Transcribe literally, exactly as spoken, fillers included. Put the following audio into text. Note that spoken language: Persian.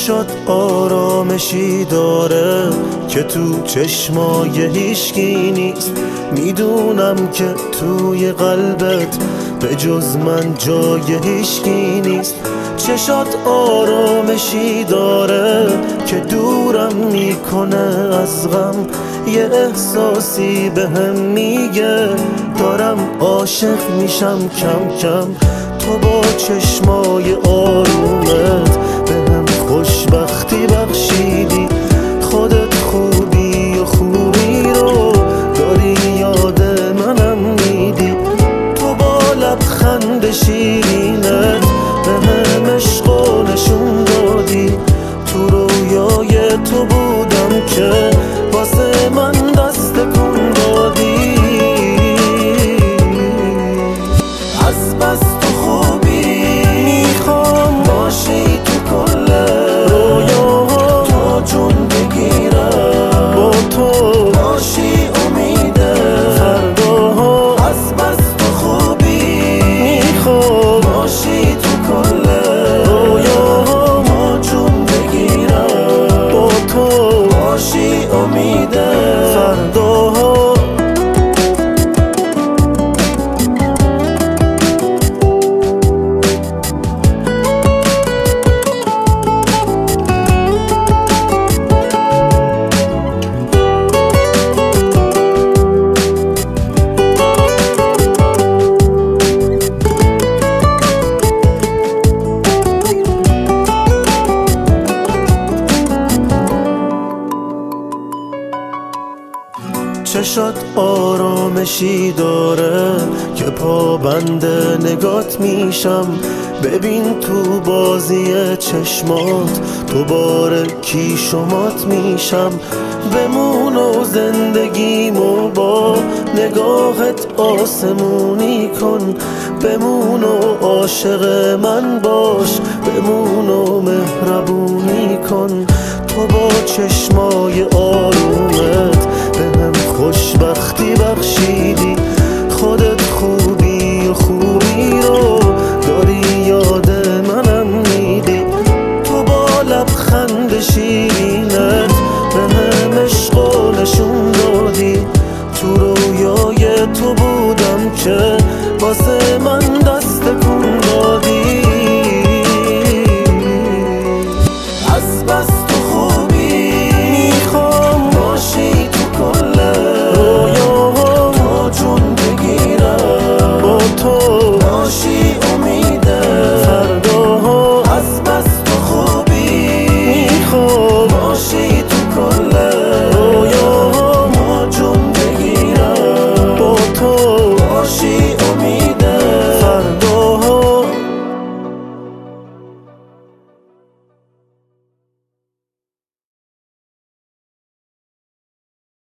چشات آرامشی داره که تو چشمای هیشگی نیست. میدونم که توی قلبت به جز من جای هیشگی نیست. چشات آرامشی داره که دورم میکنه از غم. یه احساسی بهم میگه دارم عاشق میشم کم کم. تو با چشمای آرومت بهم خوشبختی بخشیدی. خودت خوبی و خوبی رو داری یاد منم میدی. تو با لبخند شیرینت بهم عشقو نشون دادی. تو رویای تو بودم که واسه من دست کن دادی. از بس تو خوبی میخوام باشی تو کل رویاها. تو جون بگیرم با تو باشی امید فرداها. از بس تو خوبی میخوام باشی تو کل رویاها. ما جون بگیرم با تو باشی امید فرداها. چشات آرامشی داره که پابند نگات میشم. ببین تو بازی چشمات دوباره کی شمات میشم. بمون و زندگیمو با نگاهت آسمونی کن. بمون و عاشق من باش. بمون و مهربونی کن. تو با چشمای آرومت بهم خوشبختی بخشیدی. خودت خوبی و خوبی رو داری یاد منم میدی. تو با لبخند شیرینت بهم عشقو نشون دادی. تو رویای تو بودم که واسه من